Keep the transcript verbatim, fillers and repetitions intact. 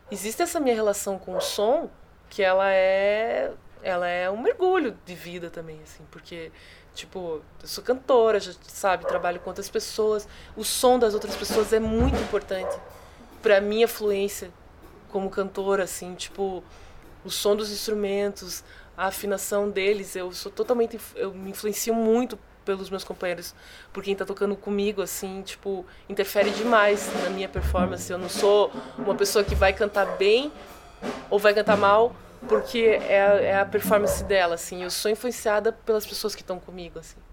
existe essa minha relação com o som, que ela é, ela é um mergulho de vida também, assim, porque, tipo, eu sou cantora, já sabe, trabalho com outras pessoas, o som das outras pessoas é muito importante pra minha fluência como cantora, assim, tipo, o som dos instrumentos, a afinação deles, eu sou totalmente, eu me influencio muito pelos meus companheiros, por quem tá tocando comigo, assim, tipo, interfere demais na minha performance. Eu não sou uma pessoa que vai cantar bem ou vai cantar mal porque é a, é a performance dela, assim. Eu sou influenciada pelas pessoas que estão comigo, assim.